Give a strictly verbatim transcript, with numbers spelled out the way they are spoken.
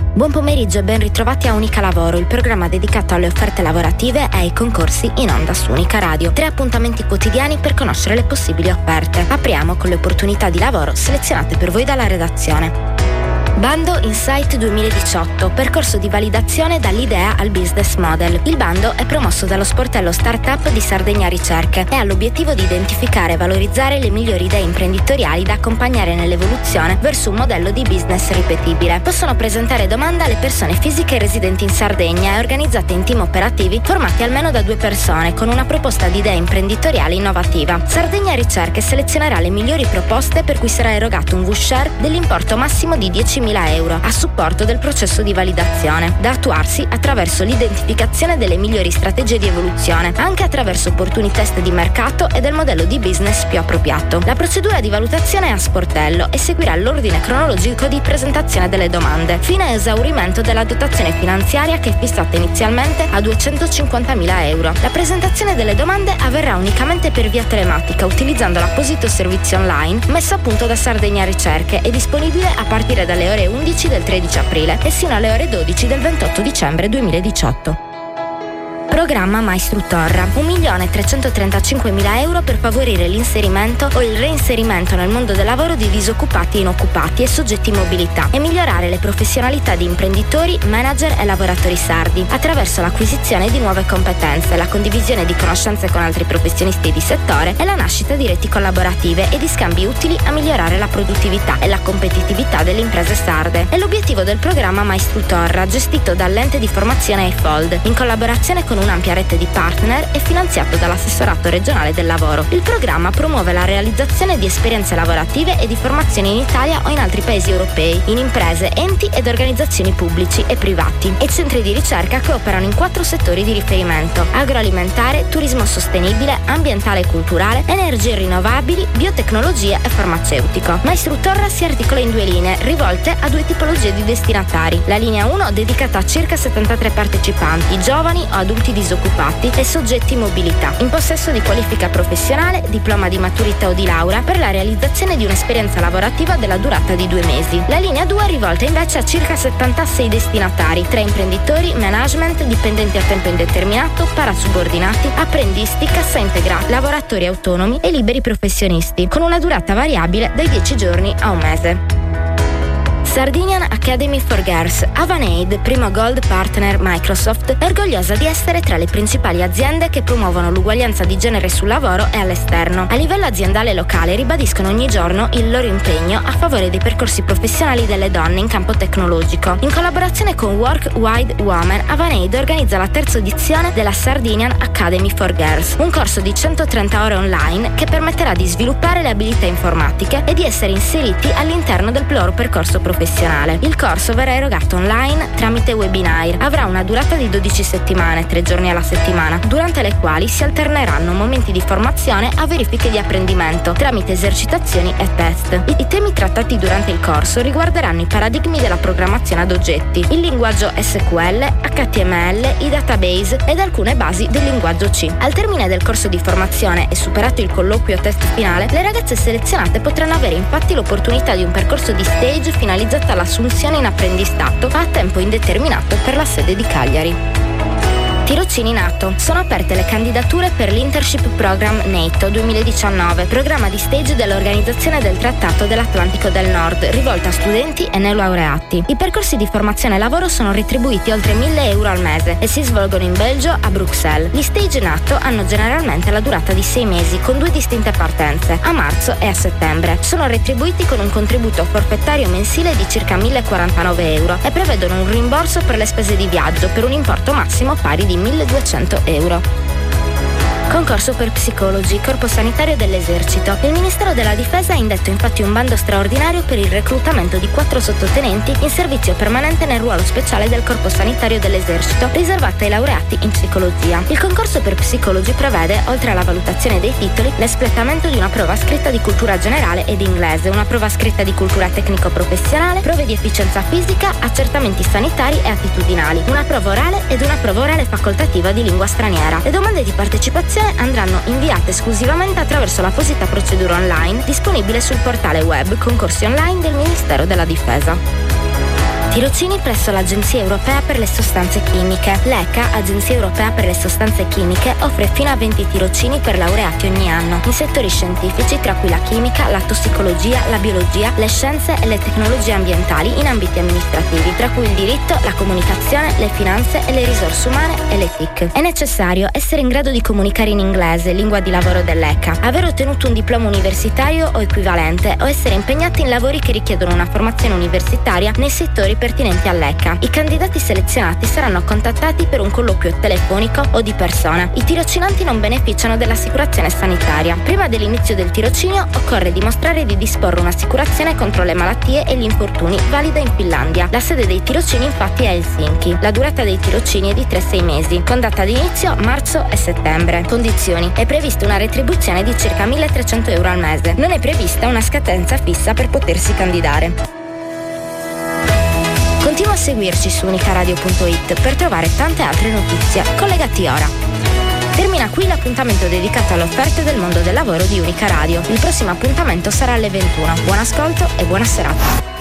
Buon pomeriggio e ben ritrovati a Unica Lavoro, il programma dedicato alle offerte lavorative e ai concorsi in onda su Unica Radio. Tre appuntamenti quotidiani per conoscere le possibili offerte. Apriamo con le opportunità di lavoro selezionate per voi dalla redazione. Bando Insight duemiladiciotto, percorso di validazione dall'idea al business model. Il bando è promosso dallo sportello Startup di Sardegna Ricerche e ha l'obiettivo di identificare e valorizzare le migliori idee imprenditoriali da accompagnare nell'evoluzione verso un modello di business ripetibile. Possono presentare domanda le persone fisiche residenti in Sardegna e organizzate in team operativi formati almeno da due persone con una proposta di idea imprenditoriale innovativa. Sardegna Ricerche selezionerà le migliori proposte per cui sarà erogato un voucher dell'importo massimo di diecimila euro a supporto del processo di validazione, da attuarsi attraverso l'identificazione delle migliori strategie di evoluzione, anche attraverso opportuni test di mercato e del modello di business più appropriato. La procedura di valutazione è a sportello e seguirà l'ordine cronologico di presentazione delle domande, fino a esaurimento della dotazione finanziaria che è fissata inizialmente a duecentocinquantamila euro. La presentazione delle domande avverrà unicamente per via telematica, utilizzando l'apposito servizio online messo a punto da Sardegna Ricerche e disponibile a partire dalle ore undici del tredici aprile e sino alle ore dodici del ventotto dicembre duemiladiciotto. Programma Maistruttorra, un milione trecentotrentacinquemila euro per favorire l'inserimento o il reinserimento nel mondo del lavoro di disoccupati e inoccupati e soggetti in mobilità e migliorare le professionalità di imprenditori, manager e lavoratori sardi attraverso l'acquisizione di nuove competenze, la condivisione di conoscenze con altri professionisti di settore e la nascita di reti collaborative e di scambi utili a migliorare la produttività e la competitività delle imprese sarde. È l'obiettivo del programma Maistruttorra, gestito dall'ente di formazione EIFOLD, in collaborazione con un'ampia rete di partner e finanziato dall'assessorato regionale del lavoro. Il programma promuove la realizzazione di esperienze lavorative e di formazione in Italia o in altri paesi europei, in imprese, enti ed organizzazioni pubblici e privati e centri di ricerca che operano in quattro settori di riferimento: agroalimentare, turismo sostenibile, ambientale e culturale, energie rinnovabili, biotecnologie e farmaceutico. Maistruttorra si articola in due linee rivolte a due tipologie di destinatari. La linea uno dedicata a circa settantatré partecipanti, giovani o adulti disoccupati e soggetti in mobilità, in possesso di qualifica professionale, diploma di maturità o di laurea per la realizzazione di un'esperienza lavorativa della durata di due mesi. La linea due è rivolta invece a circa settantasei destinatari, tra imprenditori, management, dipendenti a tempo indeterminato, parasubordinati, apprendisti, cassa integrata, lavoratori autonomi e liberi professionisti, con una durata variabile dai dieci giorni a un mese. Sardinian Academy for Girls. Avaneid, primo Gold Partner Microsoft, è orgogliosa di essere tra le principali aziende che promuovono l'uguaglianza di genere sul lavoro e all'esterno. A livello aziendale e locale ribadiscono ogni giorno il loro impegno a favore dei percorsi professionali delle donne in campo tecnologico. In collaborazione con Work Wide Women, Avaneid organizza la terza edizione della Sardinian Academy for Girls, un corso di centotrenta ore online che permetterà di sviluppare le abilità informatiche e di essere inseriti all'interno del loro percorso professionale. Il corso verrà erogato online tramite webinar. Avrà una durata di dodici settimane, tre giorni alla settimana, durante le quali si alterneranno momenti di formazione a verifiche di apprendimento tramite esercitazioni e test. I, I temi trattati durante il corso riguarderanno i paradigmi della programmazione ad oggetti, il linguaggio S Q L, H T M L, i database ed alcune basi del linguaggio C. Al termine del corso di formazione e superato il colloquio test finale, le ragazze selezionate potranno avere infatti l'opportunità di un percorso di stage finalizzato all'assunzione in apprendistato a tempo indeterminato per la sede di Cagliari. Tirocini NATO. Sono aperte le candidature per l'Internship Program NATO duemiladiciannove, programma di stage dell'Organizzazione del Trattato dell'Atlantico del Nord, rivolta a studenti e neolaureati. I percorsi di formazione e lavoro sono retribuiti oltre mille euro al mese e si svolgono in Belgio, a Bruxelles. Gli stage NATO hanno generalmente la durata di sei mesi, con due distinte partenze, a marzo e a settembre. Sono retribuiti con un contributo forfettario mensile di circa millequarantanove euro e prevedono un rimborso per le spese di viaggio per un importo massimo pari di milleduecento euro. Concorso per psicologi, Corpo Sanitario dell'Esercito. Il Ministero della Difesa ha indetto infatti un bando straordinario per il reclutamento di quattro sottotenenti in servizio permanente nel ruolo speciale del Corpo Sanitario dell'Esercito, riservato ai laureati in psicologia. Il concorso per psicologi prevede, oltre alla valutazione dei titoli, l'espletamento di una prova scritta di cultura generale ed inglese, una prova scritta di cultura tecnico-professionale, prove di efficienza fisica, accertamenti sanitari e attitudinali, una prova orale ed una prova orale facoltativa di lingua straniera. Le domande di partecipazione andranno inviate esclusivamente attraverso l'apposita procedura online disponibile sul portale web Concorsi Online del Ministero della Difesa. T Tirocini presso l'Agenzia Europea per le Sostanze Chimiche. L'E C A, Agenzia Europea per le Sostanze Chimiche, offre fino a venti tirocini per laureati ogni anno, in settori scientifici tra cui la chimica, la tossicologia, la biologia, le scienze e le tecnologie ambientali in ambiti amministrativi, tra cui il diritto, la comunicazione, le finanze e le risorse umane e le T I C. È necessario essere in grado di comunicare in inglese, lingua di lavoro dell'E C A, aver ottenuto un diploma universitario o equivalente o essere impegnati in lavori che richiedono una formazione universitaria nei settori pertinenti all'E C A. I candidati selezionati saranno contattati per un colloquio telefonico o di persona. I tirocinanti non beneficiano dell'assicurazione sanitaria. Prima dell'inizio del tirocinio occorre dimostrare di disporre un'assicurazione contro le malattie e gli infortuni valida in Finlandia. La sede dei tirocini infatti è a Helsinki. La durata dei tirocini è di tre sei mesi, con data di inizio marzo e settembre. Condizioni: è prevista una retribuzione di circa milletrecento euro al mese. Non è prevista una scadenza fissa per potersi candidare. Continua a seguirci su unicaradio punto it per trovare tante altre notizie. Collegati ora. Termina qui l'appuntamento dedicato alle offerte del mondo del lavoro di Unica Radio. Il prossimo appuntamento sarà alle ventuno. Buon ascolto e buona serata.